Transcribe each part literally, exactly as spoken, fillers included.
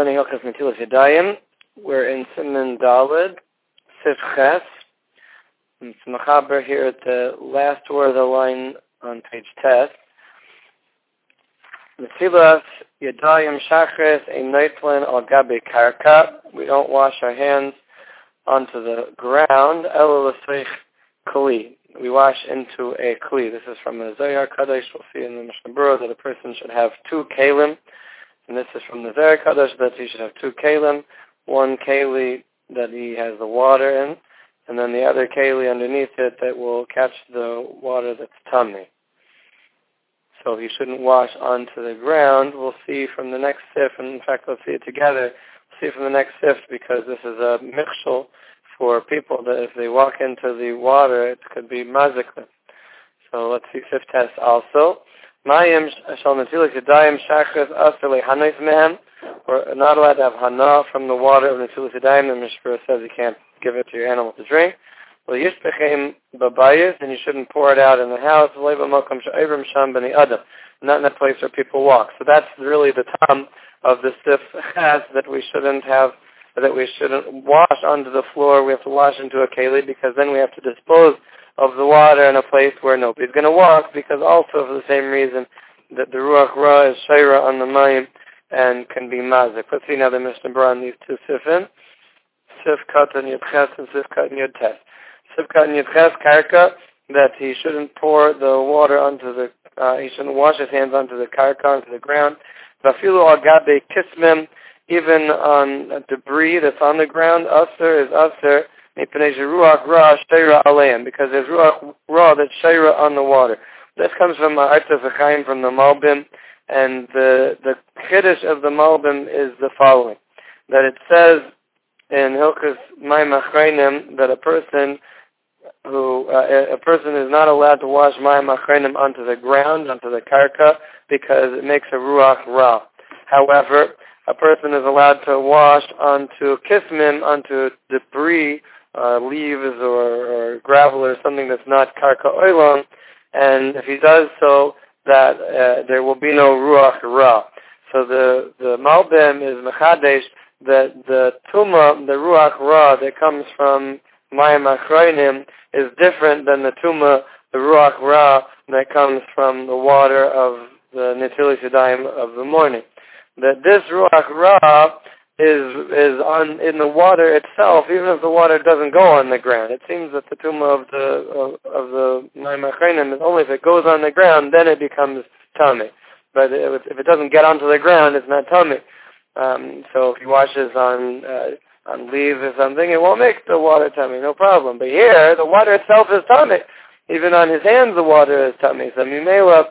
learning Hilchos Netilas Yadayim. We're in Siman Daled, Sif Ches. It's Mechaber here at the last word of the line on page Tes. Netilas Yadayim Shachris Ein Neitlen Al Gabi Karka. We don't wash our hands onto the ground. Elo L'Seich Kli. We wash into a Kli. This is from the Zohar Kadosh. We'll see in the Mishnah Berurah that a person should have two Kalim. And this is from the Zohar Kadosh that he should have two Kalim. One Kali that he has the water in, and then the other Kali underneath it that will catch the water that's tummy. So he shouldn't wash onto the ground. We'll see from the next sif, and in fact let's see it together. We'll see from the next sif because this is a mikshel for people that if they walk into the water it could be mazikah. So let's see sif test also. Mayim shal netilas yadayim shachris asur lehanais mehem. We're not allowed to have hana from the water of netilas yadayim. The Mishnah says you can't give it to your animal to drink. Well, yishpechem babayis, and you shouldn't pour it out in the house. Not in a place where people walk. So that's really the tam of the sif has that we shouldn't have, that we shouldn't wash onto the floor. We have to wash into a keli because then we have to dispose of the water in a place where nobody's going to walk, because also for the same reason that the ruach ra is shayra on the mayim and can be mazik. Let's see now the Mishnah Berurah on these two sifin. Sif katan yudches and sif katan yudtes. Sif katan yudches karka, that he shouldn't pour the water onto the, uh, he shouldn't wash his hands onto the karka, onto the ground. Vafilu al gabe kismim, even on debris that's on the ground. Asur is asur. Because there's ruach ra that's shayra on the water. This comes from Arta V'chaim from the Malbim, and the the chiddush of the Malbim is the following: that it says in Hilchos Mayim Achreinim that a person who uh, a person is not allowed to wash Mayim Achreinim onto the ground, onto the karka, because it makes a ruach ra. However, a person is allowed to wash onto kismim, onto debris. Uh, leaves or, or gravel or something that's not karka oilon, and if he does so, that uh, there will be no ruach ra. So the the Malbim is mechadesh that the tuma, the ruach ra that comes from mayim achronim is different than the tuma, the ruach ra that comes from the water of the netilas yadayim of the morning. That this ruach ra is is on in the water itself, even if the water doesn't go on the ground. It seems that the tumah of the of, of the mayim achreinim is only if it goes on the ground, then it becomes tummy. But if, if it doesn't get onto the ground, it's not tummy. Um, so if he washes on uh, on leaves or something, it won't make the water tummy, no problem. But here, the water itself is tummy. Even on his hands, the water is tummy. So mimela,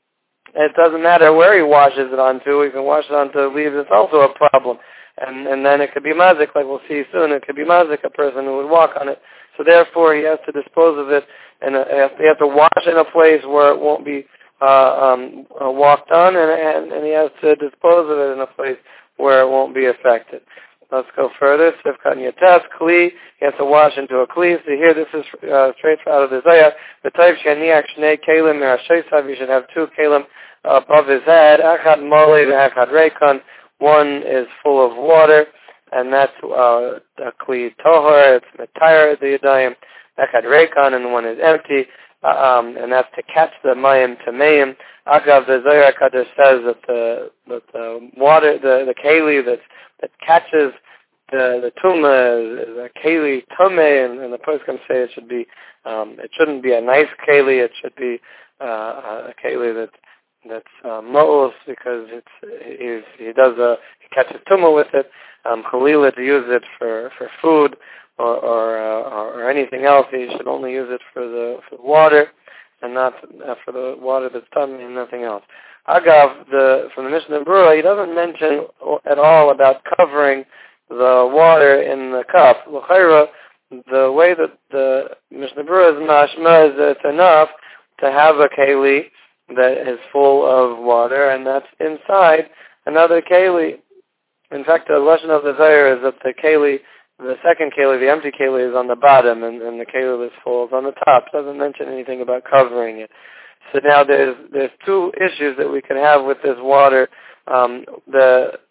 it doesn't matter where he washes it onto. He can wash it onto leaves. It's also a problem. And and then it could be mazik, like we'll see soon. It could be mazik, a person who would walk on it. So therefore, he has to dispose of it, and uh, he has to wash in a place where it won't be uh, um, uh, walked on, and, and and he has to dispose of it in a place where it won't be affected. Let's go further. Sif katan yudtes kli. He has to wash into a kli. So here, this is uh, straight out of the Zohar. The type sheniach shnei kalim merasheisav. You should have two kalim above his head. Achad mole ve'achad reikon. One is full of water, and that's uh, a kli tohar. It's metayr the yadayim. Echad reikon, and one is empty, uh, um, and that's to catch the mayim tameim. Agav, the Zohar Kadosh says that the that the water, the the keli that that catches the the tuma is a keli tamei, and, and the person can say it should be um, it shouldn't be a nice keli. It should be uh, a keli that. That's uh, mo'os, because it's he, he does a he catches tumah with it. Um, Chalila to use it for, for food or or, uh, or anything else. He should only use it for the for water and not uh, for the water that's tummy and nothing else. Agav, the from the Mishnah Berurah, he doesn't mention at all about covering the water in the cup. L'chaira, the way that the Mishnah Berurah is mashma is that it's enough to have a keli that is full of water, and that's inside another keli. In fact, the lesson of the Zohar is that the keli, the second keli, the empty keli, is on the bottom, and, and the keli that's full is on the top. It doesn't mention anything about covering it. So now there's there's two issues that we can have with this water. Um, the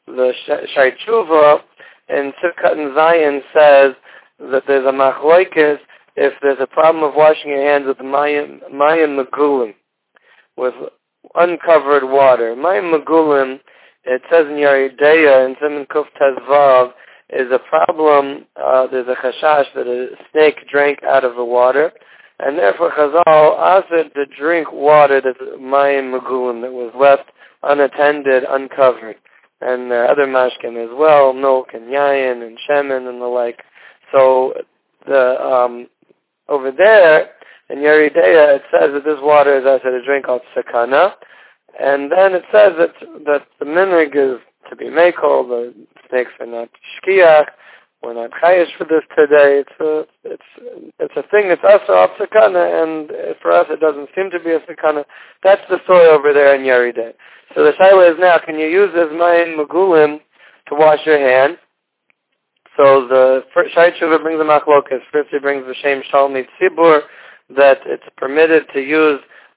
the Shai Tshuva in Sivkat and Zion says that there's a machloikis if there's a problem of washing your hands with mayim, mayim megulim, with uncovered water. Mayim megulim, it says in Yoreh De'ah in Siman Kuf Tezvav, is a problem, uh, there's a chashash that a snake drank out of the water, and therefore Chazal asked it to drink water that's mayim megulim, that was left unattended, uncovered. And uh, other mashkin as well, milk and yayin and shemen and the like. So the um, over there in Yoreh De'ah it says that this water is, I said, a drink called sakana, and then it says that that the minhag is to be mekel. The snakes are not shkiach. We're not chayish for this today. It's a it's it's a thing that's also off sakana, and for us it doesn't seem to be a sakana. That's the story over there in Yoreh De'ah. So the shaila is now: can you use this mayim megulim to wash your hands? So the Shai Tshuva brings the machlokas. First he brings the Shem Shalmi Tzibur that it's permitted to use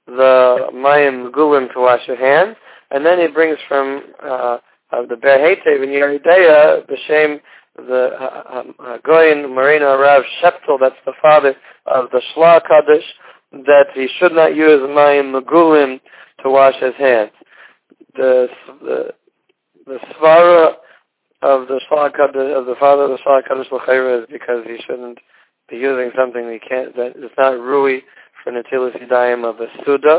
the mayim megulim to wash your hands, and then he brings from uh, uh, the Ber Heitev in Yoreh De'ah the Shem the uh, uh, Goyin Marina Rav Sheptel, that's the father of the Shla Kaddish, that he should not use mayim megulim to wash his hands. The the the svara of the Shla Kaddish, of the father of the Shla Kaddish l'chayra is because he shouldn't be using something he can't, that is not rui for netilas yadayim of a suda.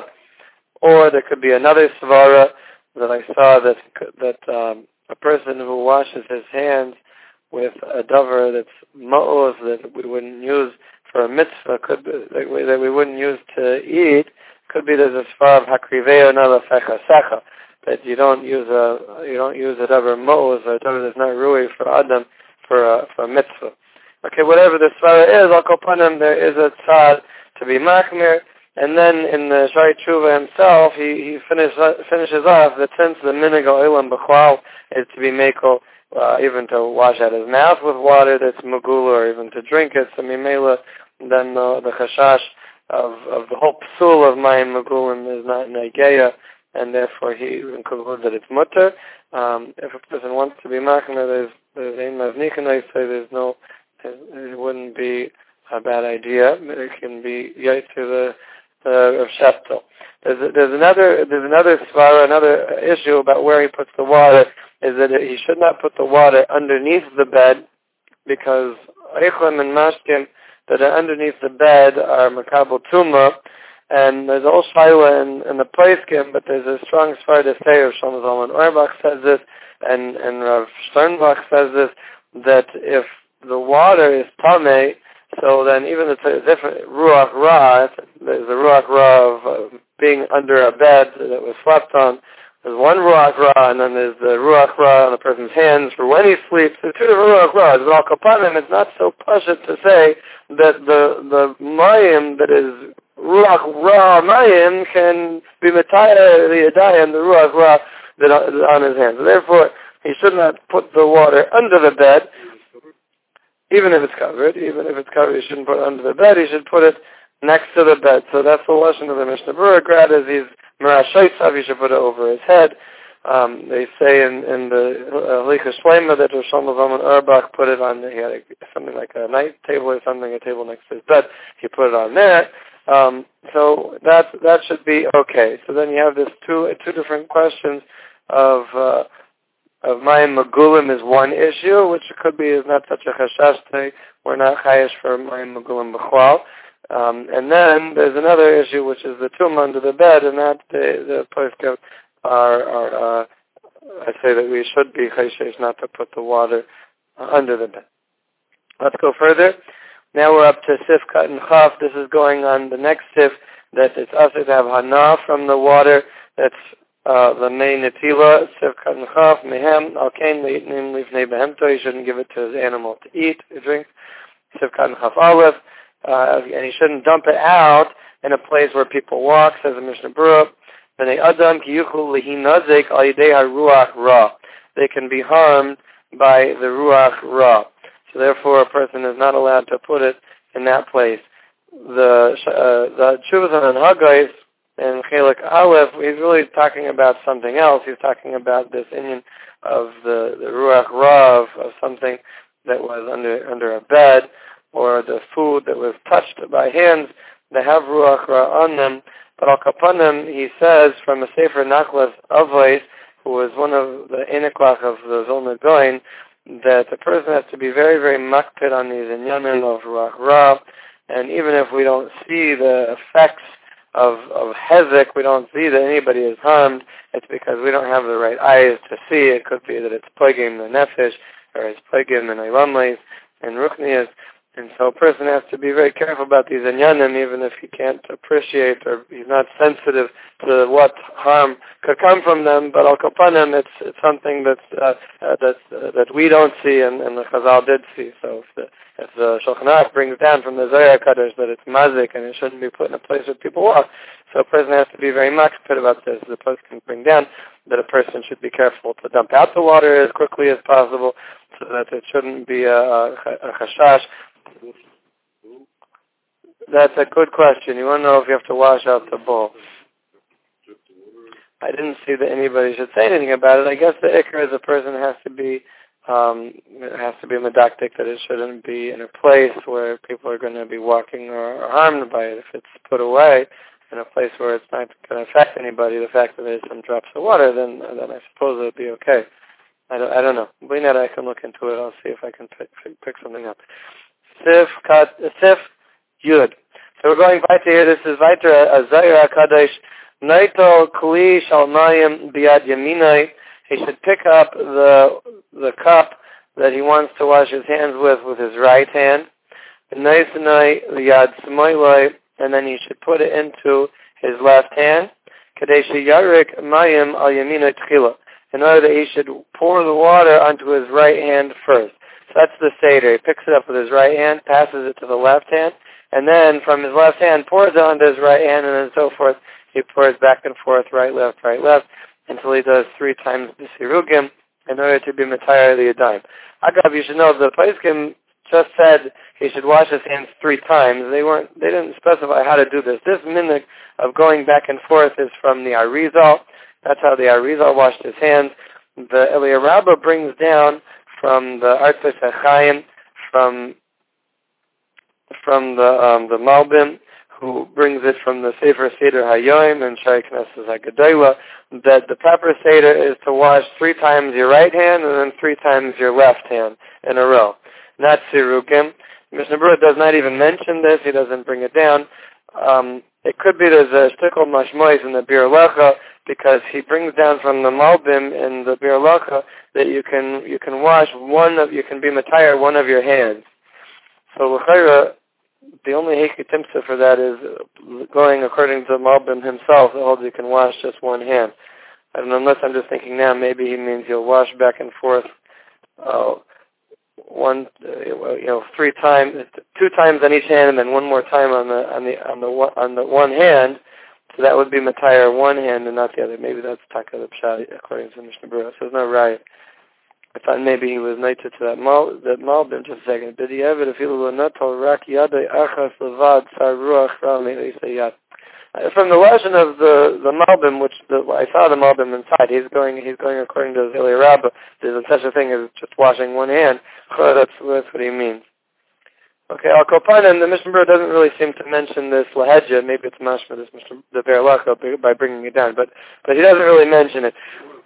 Or there could be another svara that I saw that that um, a person who washes his hands with a davar that's ma'oz that we wouldn't use for a mitzvah, could be, that, we, that we wouldn't use to eat, could be there's a svara of hakriveo nala fecha secha, that you don't use a you don't use a davar ma'oz or a davar that's not rui for adam for a, for a mitzvah. Okay, whatever the svara is, al kol panim, there is a tzad to be machmir. And then in the Shai Tshuva himself, he, he finish, uh, finishes off that since the minhag olam b'chlal is to be mekel, uh, even to wash out his mouth with water that's megula, or even to drink it, so mimela, then the, the chashash of, of the whole psul of mayim megulim is not negeya, and therefore he concludes that it's mutter. Um, if a person wants to be machmer, there's there's ein mavnichen, I say there's no, it wouldn't be a bad idea. It can be yet to the Uh, of Sheptel. There's, there's another there's another svara, another issue about where he puts the water, is that he should not put the water underneath the bed, because Eichlim and Mashkim that are underneath the bed are Makabel Tuma, and there's all Shaila in, in the Paiskim, but there's a strong svara to say, of Shlomo Zalman Auerbach says this, and, and Rav Sternbach says this, that if the water is tamei, so then even if it's a different Ruach Ra, there's a Ruach Ra of uh, being under a bed that was slept on. There's one Ruach Ra, and then there's the Ruach Ra on the person's hands for when he sleeps. There's two different Ruach Ra. But al kapanim, it's not so pashut to say that the the mayim that is Ruach Ra mayim can be matayah the yadayim, the Ruach Ra that is on his hands. Therefore, he should not put the water under the bed. Even if it's covered, even if it's covered, you shouldn't put it under the bed. You should put it next to the bed. So that's the lesson of the Mishnah Berurah. Grad is he's Merashaytzav, you should put it over his head. Um, they say in, in the Halicha Shlema that Shlomo Zalman Auerbach put it on, he had a, something like a night table or something, a table next to his bed. He put it on there. Um, so that that should be okay. So then you have this two two different questions of uh, of mayim megulim is one issue, which could be is not such a chashash. We're not chayish for mayim megulim b'chlal. Um, and then there's another issue, which is the tum under the bed, and that the the poskim are are uh, I say that we should be chayish not to put the water uh, under the bed. Let's go further. Now we're up to sif kat and chaf. This is going on the next sif that it's also to have hana from the water. That's Uh, the main netila, sivkat and chaf, mehem, alkein, leitnim, lifnei behemto, you shouldn't give it to his animal to eat, to drink, sivkat and chaf aleph, uh, and he shouldn't dump it out in a place where people walk, says the Mishnah Berurah, v'nei adam ki yuchul lihi nazik al yidei ha-ruach ra. They can be harmed by the ruach ra. So therefore a person is not allowed to put it in that place. The, uh, the Tshuvas and Hagais in Chelik Aleph, he's really talking about something else. He's talking about this inyan of the, the Ruach Rav, of something that was under under a bed, or the food that was touched by hands that have Ruach Ra on them. But Al Kapanim, he says, from a Sefer Nachlas Avos, who was one of the Eneklach of the Vilna Gaon, that the person has to be very, very makpid on these inyanim of Ruach Ra, and even if we don't see the effects of of hezek, we don't see that anybody is harmed, it's because we don't have the right eyes to see. It could be that it's plaguing the nefesh, or it's plaguing the neilamles and ruchnias, and so a person has to be very careful about these inyanim, even if he can't appreciate or he's not sensitive to what harm could come from them. But al kapanim, it's it's something that's uh, uh, that's uh, that we don't see, and, and the Chazal did see. So if the if the Shulchan Aruch brings down from the Zohar Kadosh that it's mazik and it shouldn't be put in a place where people walk, so a person has to be very much put about this. The post can bring down that a person should be careful to dump out the water as quickly as possible, so that it shouldn't be a, a, a chashash. That's a good question. You want to know if you have to wash out the bowl. I didn't see that anybody should say anything about it. I guess the ikar is a person has to be um, it has to be medactic, that it shouldn't be in a place where people are going to be walking or, or harmed by it. If it's put away in a place where it's not going to affect anybody, the fact that there's some drops of water, then then I suppose it would be okay. I don't, I don't know. But I can look into it. I'll see if I can pick, pick something up. Sif, kat, Sif, Yud. So we're going weiter here. This is weiter a Zohar HaKadosh. Naito kli shalmayim biad yaminai. He should pick up the the cup that he wants to wash his hands with with his right hand. Naisanai liyad smoilai, and then he should put it into his left hand. Kadesh yarik mayim al yaminai tchila, in order that he should pour the water onto his right hand first. So that's the Seder. He picks it up with his right hand, passes it to the left hand, and then from his left hand pours it onto his right hand, and then so forth. He pours back and forth, right, left, right, left, until he does three times the sirugim in order to be matayar the yadayim. Agav, you should know the Paiskim just said he should wash his hands three times. They weren't. They didn't specify how to do this. This minhag of going back and forth is from the Arizal. That's how the Arizal washed his hands. The Eliyah Rabbah brings down from the Artzos HaChaim, from from the um, the Malbim, who brings it from the Sefer Seder Hayoim and Shai Knesset HaGedolah, that the proper Seder is to wash three times your right hand and then three times your left hand in a row. Not Sirukim. Mishnah Berurah does not even mention this. He doesn't bring it down. Um, it could be there's a shtickle mashmois in the Bir Lacha, because he brings down from the Malbim in the Bir Lacha that you can you can wash one of you can be matayar one of your hands. So l'chayra, the only hekitimsa for that is going according to Malbim himself, that holds you can wash just one hand. I don't know, unless I'm just thinking now, maybe he means you'll wash back and forth uh, one, uh, you know, three times, two times on each hand, and then one more time on the on the on the on the one hand. So that would be matayar one hand and not the other. Maybe that's taka the pshat according to Mishnah Berurah. So there's no right. I thought maybe he was knighted to that mal that malbim. Just a second. Did he ever feel not rak yadei achas levad saruach rami yad? From the lesson of the the malbim, which the, I saw the malbim inside, he's going he's going according to the Eliyah Rabbah. There's such a thing as just washing one hand. That's that's what he means. Okay, Al Kopanim, the Mishnah Berurah doesn't really seem to mention this lahedja. Maybe it's mashma this Mishnah the Bir Lacha by bringing it down, but but he doesn't really mention it.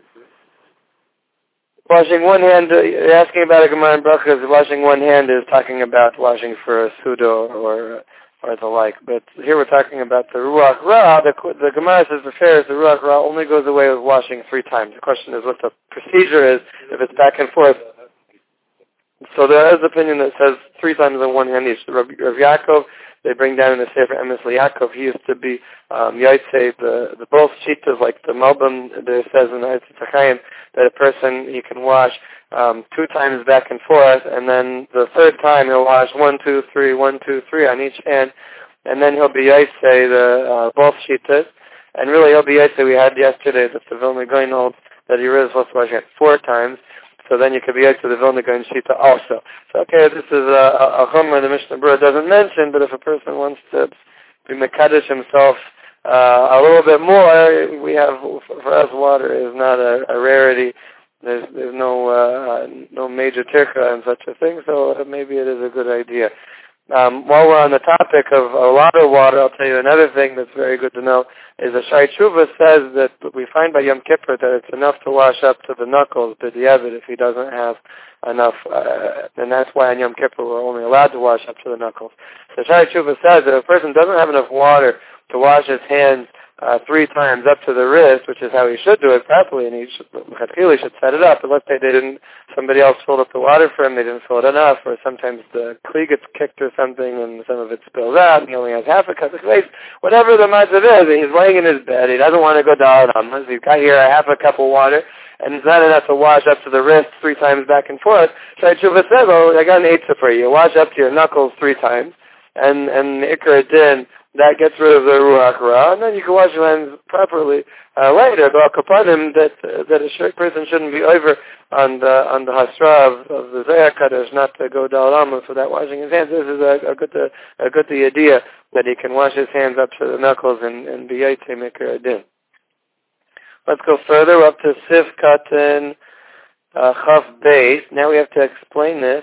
Washing one hand, uh, you're asking about a Gemara in Brachas. Washing one hand is talking about washing for a sudo or or the like. But here we're talking about the Ruach Ra. The, the Gemara says the fair is the Ruach Ra only goes away with washing three times. The question is what the procedure is if it's back and forth. So there is an opinion that says three times on one hand each. Rav, Rav Yaakov, they bring down in the Sefer Emes Yaakov, he used to be um, Yaitse, the, the both cheetahs, like the Malbim, that says in the Artzos HaChaim, that a person, he can wash um, two times back and forth, and then the third time he'll wash one, two, three, one, two, three on each hand, and then he'll be Yaitse, the uh, both cheetahs, and really he'll be Yaitse, we had yesterday, that the Vilna Gaon holds, that he really supposed to wash it four times. So then you could be out to the Vilna Gaon Shita also. So okay, this is a, a chumrah the Mishnah Berurah doesn't mention, but if a person wants to be mekadesh himself uh, a little bit more. We have, for us, water is not a, a rarity. There's there's no uh, no major tirka and such a thing, so maybe it is a good idea. Um, while we're on the topic of a lot of water, I'll tell you another thing that's very good to know is the Shai Tshuva says that we find by Yom Kippur that it's enough to wash up to the knuckles, b'diavad, if he doesn't have enough, uh, and that's why on Yom Kippur we're only allowed to wash up to the knuckles. So Shai Tshuva says that if a person doesn't have enough water to wash his hands Uh, three times up to the wrist, which is how he should do it properly, and he should, he should set it up. But let's say they didn't, somebody else filled up the water for him, they didn't fill it enough, or sometimes the kli gets kicked or something, and some of it spills out, and he only has half a cup of space. Whatever the matzav is, he's laying in his bed, he doesn't want to go down on him. He's got here a half a cup of water, and it's not enough to wash up to the wrist three times back and forth. Shai Tshuva says, oh, I got an eitzah for you. Wash up to your knuckles three times, and, and Ikar Din, that gets rid of the Ruach Ra, and then you can wash your hands properly uh, later. But I'll kapanim that uh, that a shirk person shouldn't be over on the on the hasra of, of the Zayah Kadosh, not to go dalama without washing his hands. This is a, a good a, a good idea that he can wash his hands up to the knuckles and and be yaitei mikra din. Let's go further up to Sif Katan uh, Chaf Beis. Now we have to explain this.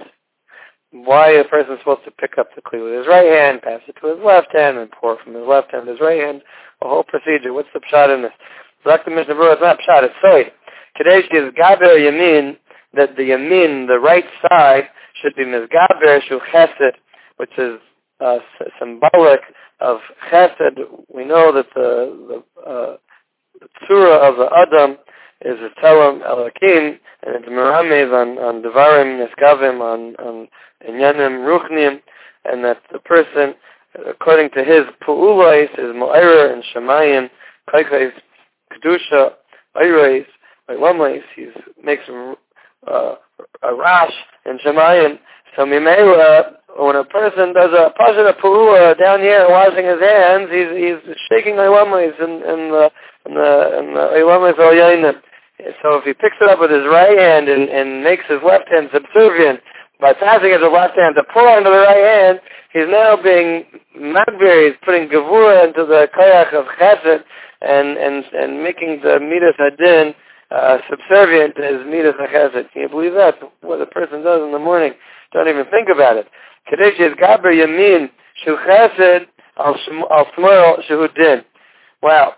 Why a person is supposed to pick up the kli with his right hand, pass it to his left hand, and pour from his left hand to his right hand. A whole procedure. What's the pshat in this? Like the Mishnah Berurah, it's not pshat, it's soid. Kadesh is gaber yamin, that the yamin, the right side, should be mizgaber shu chesed, which is uh, symbolic of chesed. We know that the, the, uh, the tzura of the Adam is a Tzelem Elokim, and it's Meramev on, on Devarim Neskavim, on, on Inyanim Ruchnim, and that the person, according to his Pu'ulais, is Mo'era and Shemayim, Kaikais, Kedusha, Oirais, Oilamais, he makes uh, a rash in Shemayim. So Mimela, when a person does a Pashana Pu'ula down here washing his hands, he's he's shaking Oilamais in, in the in the in the Oilamais Oyayinim. So if he picks it up with his right hand and, and makes his left hand subservient by passing his left hand to pull onto the right hand, he's now being magvir, he's putting gevura into the koyach of chesed and, and, and making the midas hadin uh, subservient to his midas chesed. Can you believe that? What a person does in the morning. Don't even think about it. Kadesh is gaber yamin shu chesed al shmuel shu din. Wow.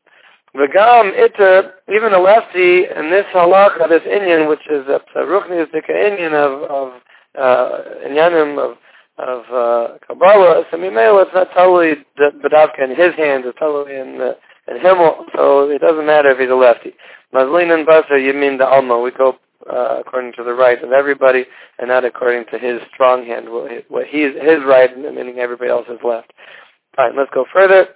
V'gam iter, even a lefty in this halacha, this Inyan, which is a ruchnistic Inyan of, of uh, Inyanim of, of uh, Kabbalah, so Mimeo, it's not totally Badavka in his hands, it's totally in, uh, in Himmel, so it doesn't matter if he's a lefty. Mazlin and Basar, you mean the Alma, we go uh, according to the right of everybody, and not according to his strong hand, what he's, his right, meaning everybody else is left. Alright, let's go further.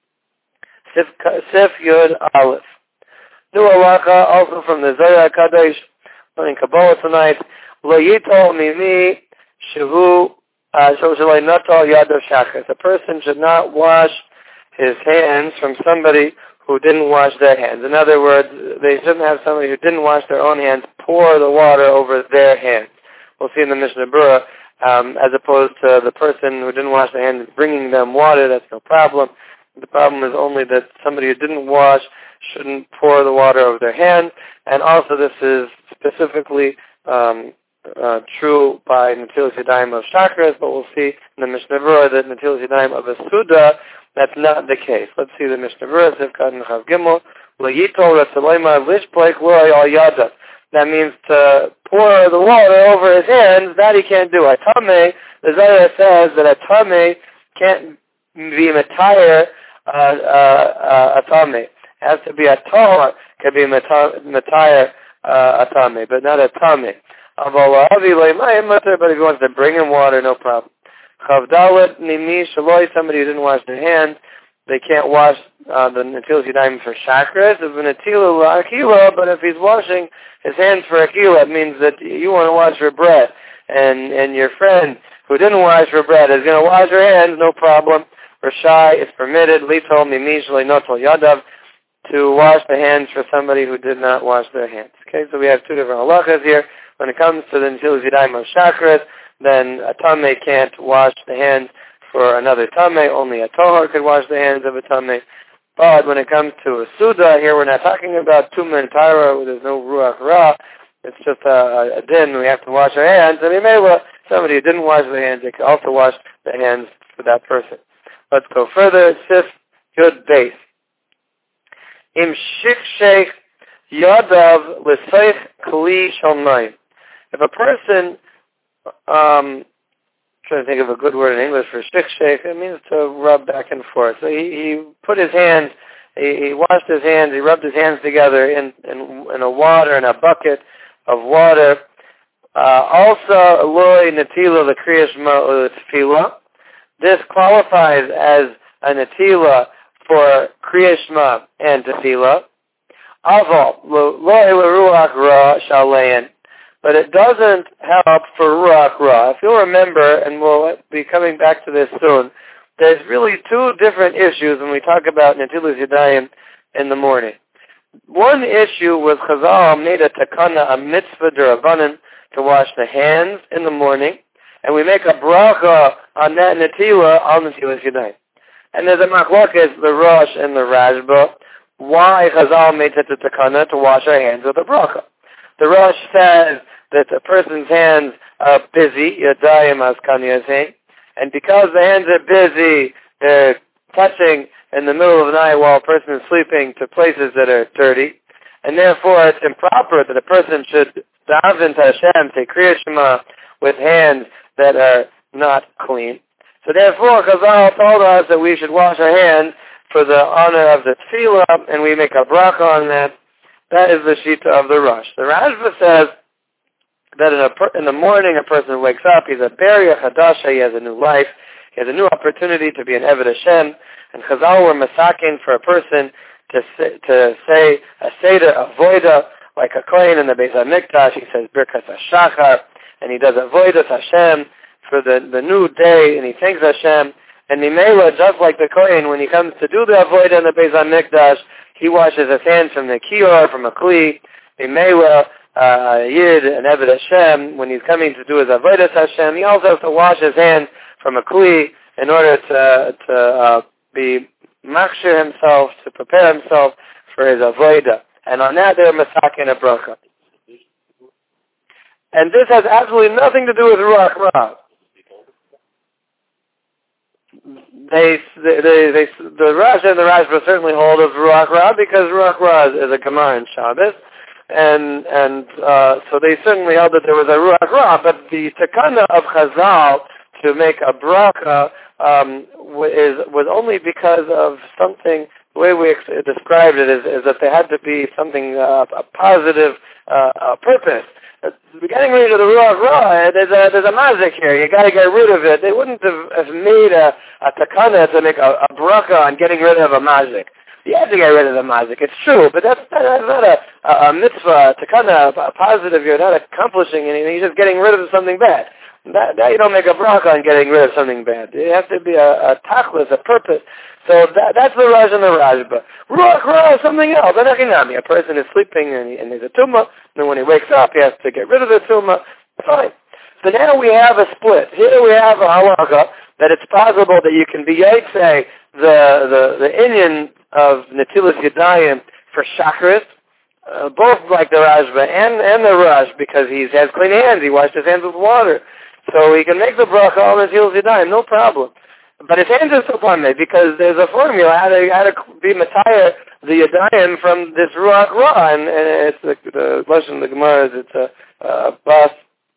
Sif, Sif Yud Aleph. New halacha, also from the Zohar Kadosh, learning Kabbalah tonight. Lo yitol mimi shehu shaloi natal yadav shachas. A person should not wash his hands from somebody who didn't wash their hands. In other words, they shouldn't have somebody who didn't wash their own hands pour the water over their hands. We'll see in the Mishnah Berurah, um, as opposed to the person who didn't wash their hands bringing them water. That's no problem. The problem is only that somebody who didn't wash shouldn't pour the water over their hand, and also this is specifically um, uh, true by Netilas Yadayim of Shachris, but we'll see in the Mishnah Berurah that Netilas Yadayim of a Suda, that's not the case. Let's see the Mishnah Berurah, Sivkat and Chav Gimel, L'yitol Ratzaloyma Lishpleik L'ay Al Yadav. That means to pour the water over his hands, that he can't do. Atame, the Zohar says that a Atame can't be Matayr Uh, uh, uh, atame. It has to be a tahor, can be matayr uh, atame, but not atame. But if he wants to bring him water, no problem. Chavdalet nimi shaloi, somebody who didn't wash their hands, they can't wash uh, the netilas yadayim for chakras. If an netilah akila, but if he's washing his hands for akila, it means that you want to wash for bread, and and your friend who didn't wash for bread is going to wash her hands, no problem. Rashai is permitted, litol mimishli notol yadav, to wash the hands for somebody who did not wash their hands. Okay, so we have two different halachas here. When it comes to the netilas yadayim of chakras, then a tameh can't wash the hands for another tameh. Only a tohar could wash the hands of a tameh. But when it comes to a Suda, here we're not talking about Tuma and Tyra, where there's no Ruach Ra. It's just a, a din. We have to wash our hands. And maybe well, somebody who didn't wash their hands, they could also wash the hands for that person. Let's go further. Sif Yud Beis. Im Shik Sheikh Yadav L'Seich Kli Shalmayim. If a person, um, trying to think of a good word in English for Shik Sheikh, it means to rub back and forth. So he, he put his hands, he, he washed his hands, he rubbed his hands together in, in, in a water, in a bucket of water. Uh, also, Loi Natila the Kriya Shema Tefillah. This qualifies as a Natila for Kriya Shema and Tefillah. Aval, Loi Ruach Ra Shalein. But it doesn't help for Ruach Ra. If you'll remember, and we'll be coming back to this soon, there's really two different issues when we talk about Netilas Yadayim in the morning. One issue was Chazal made a takana, a mitzvah d'Rabbanan, to wash the hands in the morning, and we make a bracha on that Netila, on Netilas Yadayim. And there's a machlokes, the Rosh and the Rashba, why Chazal made such a takana to wash our hands with a bracha. The Rosh says that a person's hands are busy, Yadayim as Kanyaseh, and because the hands are busy, they're touching in the middle of the night while a person is sleeping to places that are dirty, and therefore it's improper that a person should daven to Hashem, say Kriya Shema, with hands that are not clean. So therefore, Chazal told us that we should wash our hands for the honor of the tefillah, and we make a bracha on that. That is the shita of the Rosh. The Rashba says that in, a per- in the morning a person wakes up, he's a Beria Chadasha, he has a new life, he has a new opportunity to be an Eved Hashem, and Chazal were masakin for a person to say, to say a Seder Avoida, like a Kohen in the Beis HaMikdash, he says Birkas HaShachar, and he does Avoidas Hashem for the, the new day, and he thanks Hashem, and Nimela, just like the Kohen, when he comes to do the Avoida in the Beis HaMikdash, he washes his hands from the Kior, from a Kli, Nimela, uh, Yid, and Eved Hashem, when he's coming to do his Avoidas Hashem, he also has to wash his hands from a Kli in order to, to uh, be machshir himself, to prepare himself for his avodah. And on that they're masakin a bracha. And this has absolutely nothing to do with Ruach Ra. They, they, they, they, the Rosh and the Rashba certainly hold of Ruach Ra because Ruach Ra is, is a Gemara in Shabbos. And, and, uh, so they certainly held that there was a Ruach Ra, but the takana of Chazal to make a bracha um, is was only because of something. The way we ex- described it is, is that there had to be something uh, a positive uh, a purpose. Uh, getting rid of the Ruach Ra, there's a there's a mazik here. You got to get rid of it. They wouldn't have, have made a, a takana to make a, a bracha on getting rid of a mazik. You have to get rid of the mazik. It's true, but that's, that's not a, a, a mitzvah, takana, a positive. You're not accomplishing anything. You're just getting rid of something bad. That, that you don't make a bracha on getting rid of something bad. It has to be a, a tachlis, a purpose. So that, that's the Rosh and the Rashba. Ruach Ra is something else. A person is sleeping and, he, and there's a tumah, and when he wakes up, he has to get rid of the tumah. Fine. So now we have a split. Here we have a halacha that it's possible that you can be say the the the inyan of Netilas Yadayim for Shachris, uh, both like the Rashba and and the Rosh, because he has clean hands. He washed his hands with water. So he can make the bracha on his heels Yadayim, no problem. But his hands are still parmei because there's a formula how to, how to be matayah the Yadayim from this Ruach Ra, and, and it's the, the lesson of the Gemara is it's a, a bas,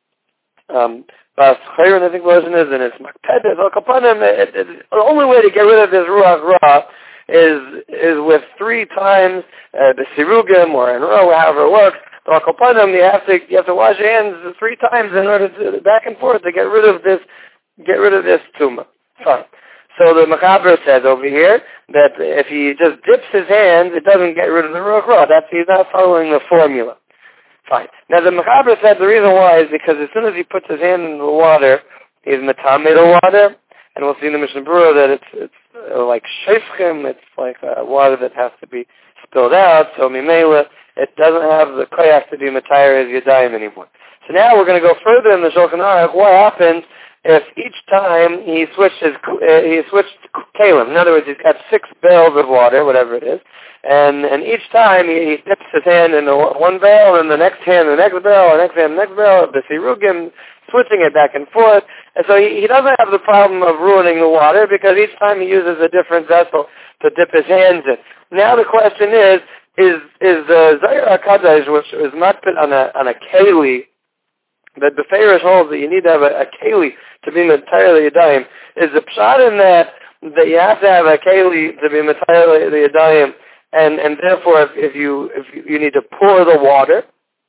um, bas chayron, I think the lesson is, and it's makpedes, al kapanim. The only way to get rid of this Ruach Ra is is with three times uh, the sirugim or in row, however it works. Al kapanim, you have to you have to wash your hands three times in order to back and forth to get rid of this get rid of this tumah. Fine. So the Mechaber says over here that if he just dips his hands, it doesn't get rid of the Ruach Ra. That's he's not following the formula. Fine. Now the Mechaber said the reason why is because as soon as he puts his hand in the water, he's metameh the water, and we'll see in the Mishnah Berurah that it's it's uh, like sheifchim, it's like uh, water that has to be spilled out. So mimela, it doesn't have the koyach to be matayr as Yadayim anymore. So now we're going to go further in the Shulchan Aruch. What happens if each time he switched his, uh, he switched kalim. In other words, he's got six barrels of water, whatever it is, and and each time he, he dips his hand in the one barrel, and the next hand, the next barrel, the next hand, the next barrel, the sirugim, switching it back and forth. And so he, he doesn't have the problem of ruining the water because each time he uses a different vessel to dip his hands in. Now the question is, is is the Zayir HaKadosh, which is not put on a on a keli, that the Pharaoh holds that you need to have a, a keli to be entirely yadayim, is the pshat in that that you have to have a keli to be entirely yadayim, and and therefore if, if you if you, you need to pour the water,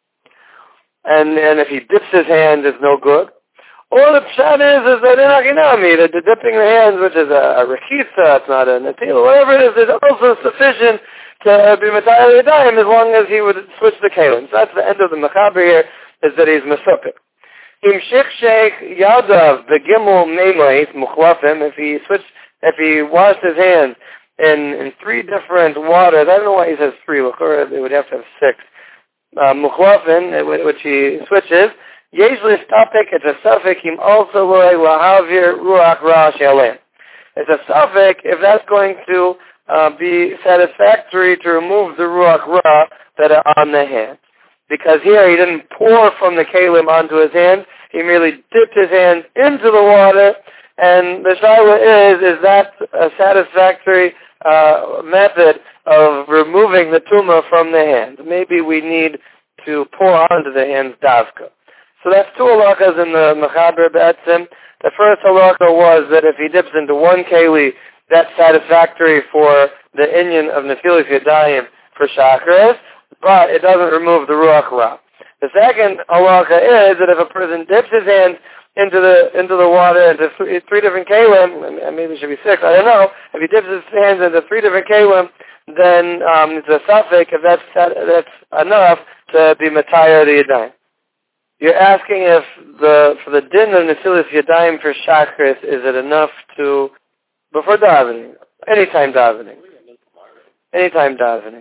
and and if he dips his hand, it's no good. Or the pshat is is that in Akinami, that the dipping the hands, which is a, a rechitza, it's not a natil, whatever it is, is also sufficient to be entirely yadayim as long as he would switch the kalim. So that's the end of the mechaber here, is that he's mesupik. Im shikshek yadav begimel meimais muchlafim, if he switched, if he washed his hands in, in three different waters, I don't know why he says three, it would have to have six, uh, muchlafim, which he switches, yesh listapik, it's a suffix, him also loy lahavir ruach ra shalem. It's a suffix if that's going to uh, be satisfactory to remove the ruach ra that are on the hands. Because here he didn't pour from the kalim onto his hands, he merely dipped his hands into the water, and the shayla is, is that a satisfactory uh, method of removing the tumah from the hands? Maybe we need to pour onto the hands davka. So that's two halachas in the Mechaber Be'etzim. The first halakha was that if he dips into one keli, that's satisfactory for the inyan of Nefilas Yadayim for Shachris, but it doesn't remove the Ruach Ra. The second halakha is that if a person dips his hands into the into the water into th- three different kalim, and maybe it should be six, I don't know, if he dips his hands into three different kalim, then um, it's a suffix if that's that's enough to be matayar the Yadayim. You're asking if the for the din of Nesilas Yadayim for Shachris, is it enough to, before davening, anytime davening, anytime davening.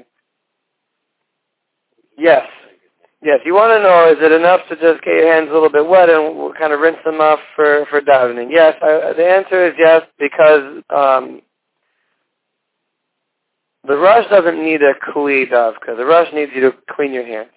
Yes. Yes, you want to know, is it enough to just get your hands a little bit wet and we'll kind of rinse them off for, for davening? Yes, I, the answer is yes, because um, the Rosh doesn't need a kli davka. The Rosh needs you to clean your hands.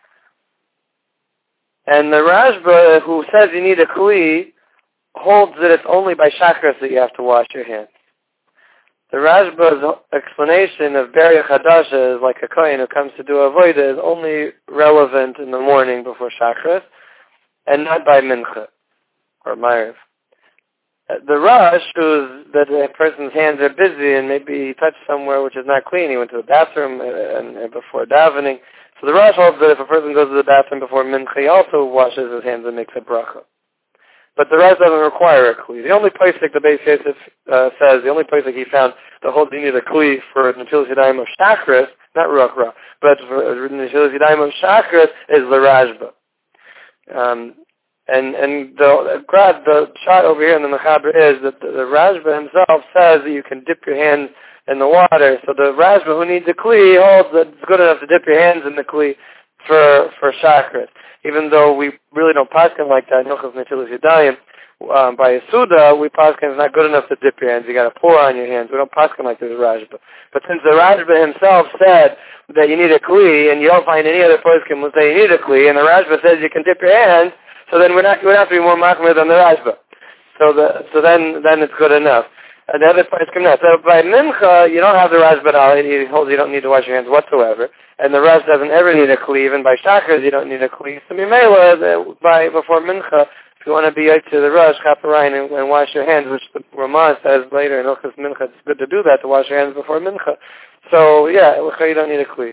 And the Rashba, who says you need a kli, holds that it's only by Shachris that you have to wash your hands. The Rashba's explanation of Beria Chadasha is like a kohen who comes to do avodah is only relevant in the morning before Shachris, and not by Mincha or Ma'ariv. The Rosh, who's that the person's hands are busy and maybe he touched somewhere which is not clean, he went to the bathroom and, and before davening. So the Rosh holds that if a person goes to the bathroom before Mincha, he also washes his hands and makes a bracha. But the rest doesn't require a kli. The only place that the Beis Yosef uh, says, the only place that he found the whole you need a kli for Netilas Yadayim of Shachris, not Ruach Ra, but for Netilas Yadayim of Shachris is the Rashba. Um, and and the grad, the shot over here in the Mechaber is that the, the Rashba himself says that you can dip your hands in the water. So the Rashba who needs a kli holds that it's good enough to dip your hands in the kli for for Shachris. Even though we really don't paskin like that, Hilchos Netilas Yadayim, um, by Yasuda, we paskin is not good enough to dip your hands. You got to pour on your hands. We don't paskin like this Rashba. But since the Rashba himself said that you need a kli, and you don't find any other poskim will say you need a kli, and the Rashba says you can dip your hands, so then we're not we have to be more machmir than the Rashba. So the so then then it's good enough. And the other poskim not. So by Mincha, you don't have the Rashba at all. He holds you don't need to wash your hands whatsoever. And the rest doesn't ever need a kli. Even by Shachris, you don't need a kli. So Mimela, by before Mincha, if you want to be out to the Rosh, Chaparine, and, and wash your hands, which the Ramah says later in Hilchos Mincha, it's good to do that, to wash your hands before Mincha. So, yeah, you don't need a kli.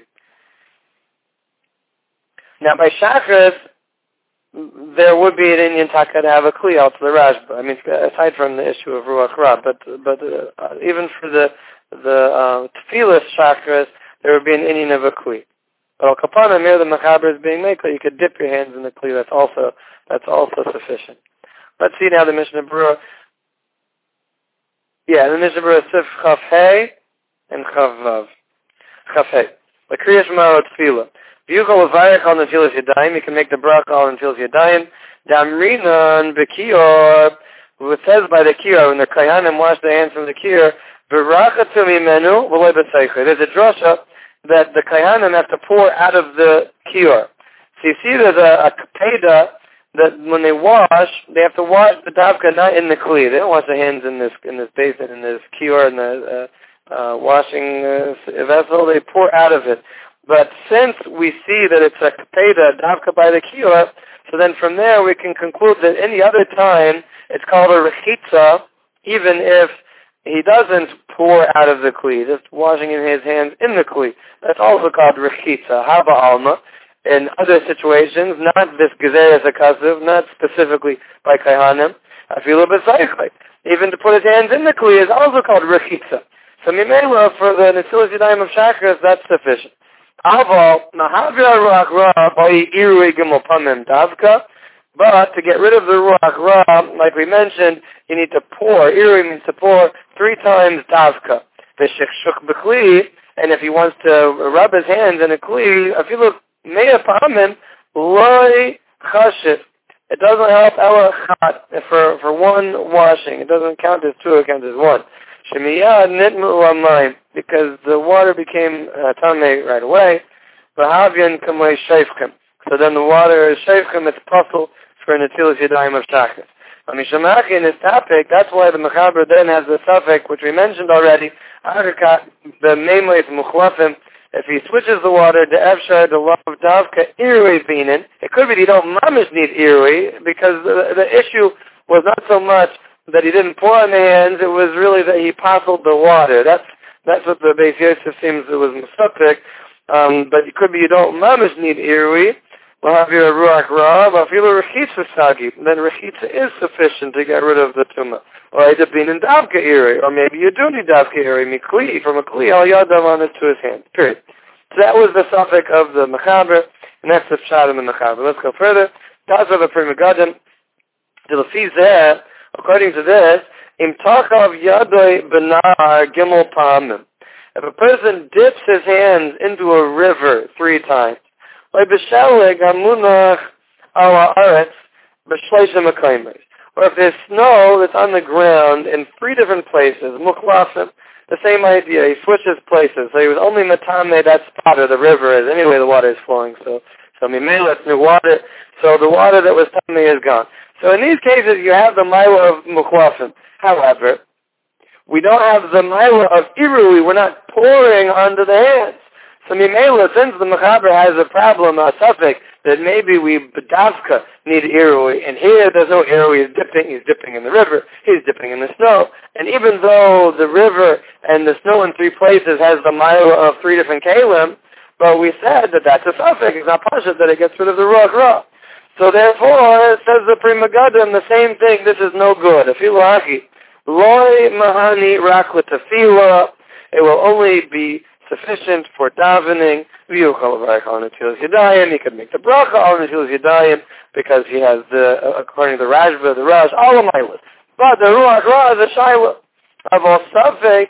Now, by Shachris, there would be an Indian taka to have a kli out to the Rashba. I mean, aside from the issue of Ruach Ra, but but uh, even for the the uh, Tefillah Shachris, there would be an Indian of a kli. But al kapana, near the Mechaber is being made, you could dip your hands in the kli. That's also that's also sufficient. Let's see now the Mishnah Berurah. Yeah, the Mishnah Berurah Sif Chaf Hey and Chaf Vav. Chaf Hey. The Kriyash Ma'od Tefillah. V'yuchal l'varech al Netilas Yadayim. You can make the bracha al Netilas Yadayim. Damrinan b'kiyor it says by the kiyur, when the Kohanim wash their hands from the kiyur, v'rachatu mimenu v'lo b'seicher. There's a drasha that the Kohanim have to pour out of the kiyur. So you see there's a, a kapeda that when they wash, they have to wash the davka not in the kli. They don't wash their hands in this in this basin, in this kiyur, in the uh, uh, washing uh, vessel. They pour out of it. But since we see that it's a kapeda davka by the kiyur, so then from there we can conclude that any other time it's called a rechitza, even if he doesn't pour out of the kli, just washing in his hands in the kli. That's also called rechitza, haba alma. In other situations, not this gezeres akasiv, not specifically by Kohanim, I feel a bit cyclic. Even to put his hands in the kli is also called rechitza. So mimela, for the Netilas Yadayim of Shachris, that's sufficient. Aval, mahavir ruach ra, by irui gimel pamim davka, but to get rid of the ruach ra, like we mentioned, you need to pour. Irui means to pour three times davka. V'shechshuk b'kli, and if he wants to rub his hands in a kli, if you look, Meya pamim loy chashiv. It doesn't help ela chat for for one washing. It doesn't count as two. It counts as one. Shemiyad nitmu amayim, because the water became uh, tamei right away. V'havyan kamei sheifkim. So then the water is sheifkim. It's puzzle for Netilas Yadayim of Shachris. Amishamachi in this topic, that's why the Mechaber then has the suffix which we mentioned already. The namely is muchlafim. If he switches the water to Efshar, the love of Davka, Irui Binin, it could be that you don't mamish need Irui, because the, the issue was not so much that he didn't pour on the hands, it was really that he passed the water. That's that's what the Beis Yosef seems it was Musafik. Um, but it could be you don't mamish need Irui, we'll have your Ruach Ra, but if you have Rechitza Sagi, then Rechitza is sufficient to get rid of the Tumah. Or Ida Bin in Davka Irui, or maybe you do need Davka Irui, Mikli, from a Kli, Al Yadav on it to his hand. Period. So that was the suffix of the Mechaber, and that's the Pshat in the Mechaber. Let's go further. Das of a Pri Megadim, the Lefi Zeh, according to this, Im Tachav Yadoi Benar Gimel Pamim. If a person dips his hands into a river three times, like B'Shaleg Hamunach Ala Aretz B'Shleisha Mekaymes, or if there's snow that's on the ground in three different places, Mukhlafim, the same idea, he switches places. So he was only Matame, that spot where the river is. Anyway, the water is flowing. So, so Mimela, it's new water. So the water that was Tame is gone. So in these cases, you have the Maila of Mukhlafim. However, we don't have the Maila of Irui. We're not pouring onto the hands. So Mimela, since the Mechaber has a problem, a suffix, that maybe we Badavka need Irui, and here there's no Irui, he's dipping, he's dipping in the river, he's dipping in the snow, and even though the river and the snow in three places has the mile of three different kalim, but we said that that's a suffix, it's not pasha that it gets rid of the ruach ra. So therefore, it says the Pri Megadim, the same thing, this is no good. Afilu haki, loy mahani rak l'tefila, it will only be sufficient for davening. He can make the bracha on Netilas Yadayim because he has the, according to the Rashba, the Rash, all of my list. But the Ruach Ra is a Shaila. Of all Safek,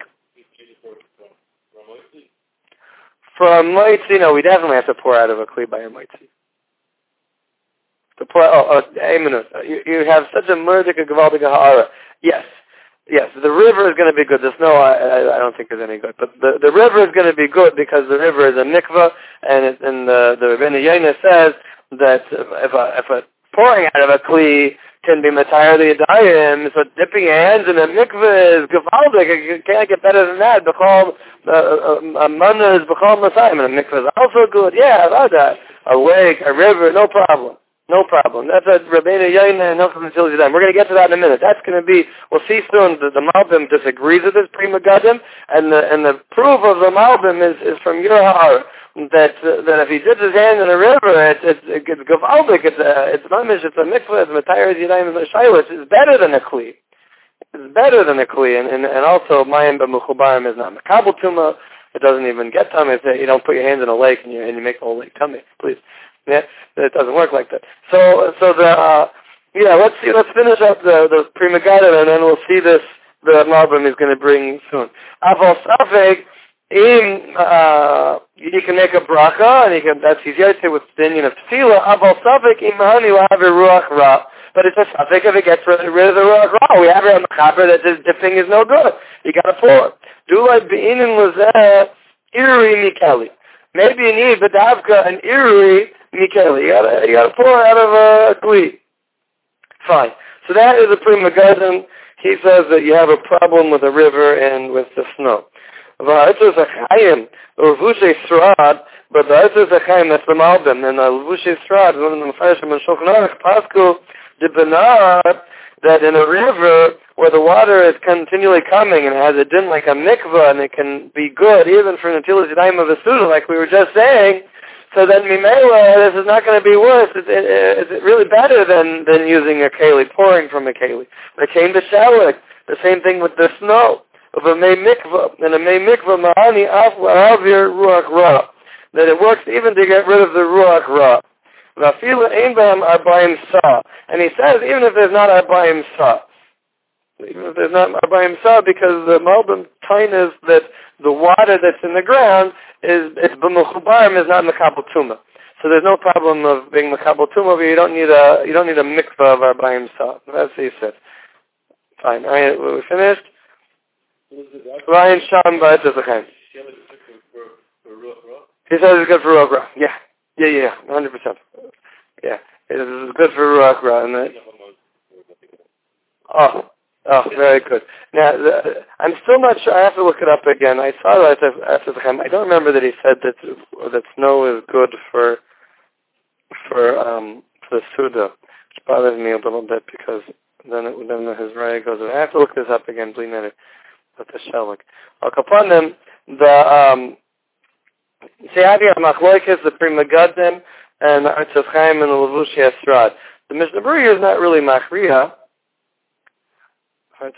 for a Moitzi, no, we definitely have to pour out of a Kli by a Moitzi. To pour, oh, oh, a minute. You, you have such a murdik, a Gavaldik, a Ha'ara. Yes. Yes, the river is going to be good. The snow, I, I, I don't think is any good. But the, the river is going to be good because the river is a mikvah, and, it, and the, the Rebbeinu Yonah says that if a, if a pouring out of a kli can be matayar the yadayim, so dipping your hands in a mikvah is gevaldik. You can't get better than that. B'chol, a manna is b'chol masayim, and a mikvah is also good. Yeah, about that. A lake, a river, no problem. No problem. That's a Rebbeinu Yonah and Hilchos Netilas Yadayim. We're going to get to that in a minute. That's going to be, we'll see soon, the, the Malbim disagrees with this Pri Megadim, and the, and the proof of the Malbim is, is from your heart, that, uh, that if he dips his hand in a river, it's, it's, it's Gavaldik, it's a, it's mamish, it's a mikvah, it's Matayar Yadayim, it's a Shailah, it's better than a Kli. It's better than a Kli, and, and, and also, Mayim B'Mechubarim is not Makabel Tuma, it doesn't even get tummy, it's, you don't put your hands in a lake and you, and you make the whole lake tummy, please. Yeah, it doesn't work like that. So, so the uh, yeah, let's see, let's finish up the the Pri Megadim, and then we'll see this the Malbim is going to bring soon. Aval Safek, im uh, he can make a bracha, and he can that's he's yet with the Indian of Tefillah. Aval Safek im hani lahaver ruach ra. but it's a suffix if it gets rid of the Ruach Ra. We have it on the Chaper that this dipping is no good. You got to pour. Do like Be'inin Lazeh, Iri Mikeli. Maybe you need Badavka and Iri Mikeli. You got you to pour out of a Kli. Fine. So that is a Pri Megadim. He says that you have a problem with the river and with the snow. V'ha'etzes ha'chayim, l'levushay srad, but the ha'etzes ha'chayim, that's the Malbim, and the l'levushay srad, one of the Mefarshim and Shulchan Aruch, Pasku, the Benar, that in a river where the water is continually coming and it has a din like a mikvah, and it can be good even for Natilas Yadayim of a Suda, like we were just saying, so then Mimela, this is not going to be worse. Is it, is it really better than, than using a keli, pouring from a keli? They came to Shalik. The same thing with the snow. Of a May Mikvah. And a May Mikvah, Ma'ani Avir Ruach Ra. That it works even to get rid of the Ruach Ra. Vafila Ein Bam Arbaim Sa. And he says, even if there's not Arbaim Sa. Even if there's not Arbaim Sa, because the Malbim Tain is that the water that's in the ground is it's b'mechubarim is not mekabel tuma, so there's no problem of being mekabel tuma, but you don't need a you don't need a mikvah of arbaim sa. That's what he said. Fine. All right, we finished. Ryan Sham ba'etzes ha'chaim. He says it's good for Ruach Ra. Yeah, yeah, yeah, one hundred percent. Yeah, it's good for Ruach Ra. And the, oh. Oh, very good. Now, the, I'm still not sure. I have to look it up again. I saw that after the time. I don't remember that he said that that snow is good for for um for the Suda, which bothers me a little bit because then it, then his raya goes. I have to look this up again. Please, minute. But the Shelik. I'll upon them the um. See, I have here Machloikis, the Pri Megadim, and the Artzos Chaim and the Levushi Esrad. The Mishnah Berurah is not really Machriya. In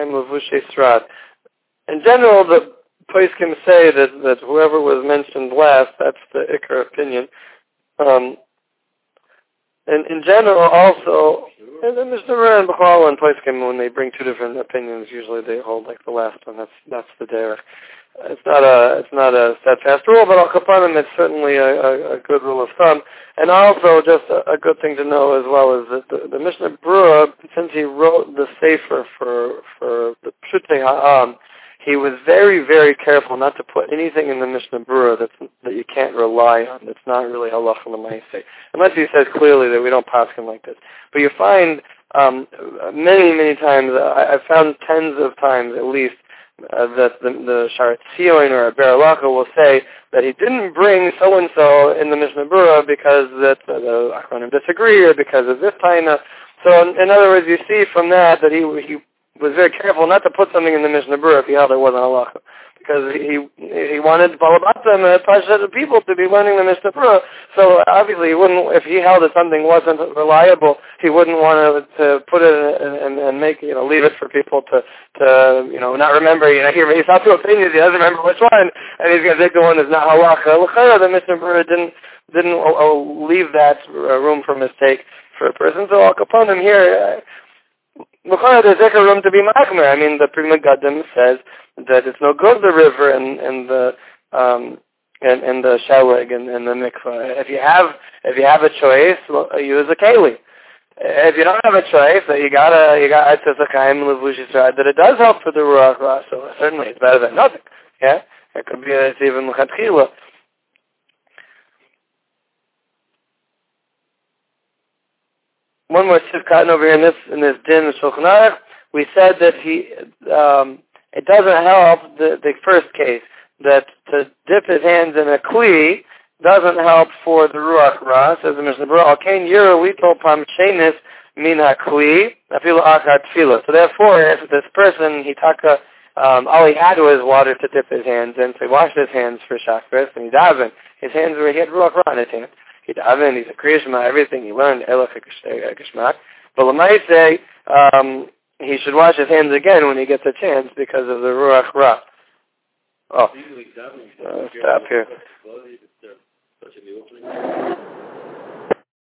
general, the poskim say that, that whoever was mentioned last, that's the Ikar opinion. Um, and in general, also, and then Mishnah Berurah and Bechal and poskim, when they bring two different opinions, usually they hold like the last one. That's that's the derech. It's not a it's not a steadfast rule, but al kapanim it's certainly a, a, a good rule of thumb. And also, just a, a good thing to know as well is that the, the Mishnah Berurah, since he wrote the Sefer for for the Pshutei Ha'am, he was very very careful not to put anything in the Mishnah Berurah that's, that you can't rely on. That's not really halacha l'maaseh, unless he says clearly that we don't pass him like this. But you find um, many many times, I, I've found tens of times at least. Uh, that the, the Sharet Tzion or a Beralacha will say that he didn't bring so-and-so in the Mishnah Berurah because that uh, the Achronim disagree or because of this taina. So in, in other words, you see from that that he he was very careful not to put something in the Mishnah Berurah if he held it wasn't halacha. Because he he wanted Balabatim and Pashat people to be learning the Mishnah Berurah. So obviously, he wouldn't, if he held that something wasn't reliable, he wouldn't want to, to put it in, and, and make, you know, leave it for people to, to you know, not remember. You know, he, he's not two opinions, he doesn't remember which one, and he's going to take the one that's not halacha. L'chayra, the Mishnah Berurah didn't, didn't uh, leave that room for mistake for a person. So Al Kaponim here, L'chayra, there's a room to be machmer. I mean, the Pri Megadim says that it's no good, the river and, and the um and, and the shalig and, and the mikvah. If you have if you have a choice, well, use a keli. If you don't have a choice, you gotta you got Artzos Chaim Levushi Srad, that it does help for the Ruach Ra, so certainly it's better than nothing. Yeah? It could be a, it's even L'chatchila. One more sifkat over here in this in this din of Shulchan Aruch. We said that he um it doesn't help the, the first case, that to dip his hands in a kli doesn't help for the Ruach Ra, says the Mishnah Berurah. Alkein yira lito pamchenis min ha-kli, afilu achar tefillah. So therefore, if this person, he taka, um, all he had was water to dip his hands in, so he washed his hands for Shachris, and he davened. His hands were, he had Ruach Ra in his hands. He davened, he's a Kriya Shema, everything he learned, Elach HaGeshmak. But L'maaseh, um, he should wash his hands again when he gets a chance because of the Ruach Ra. Oh, uh, stop here.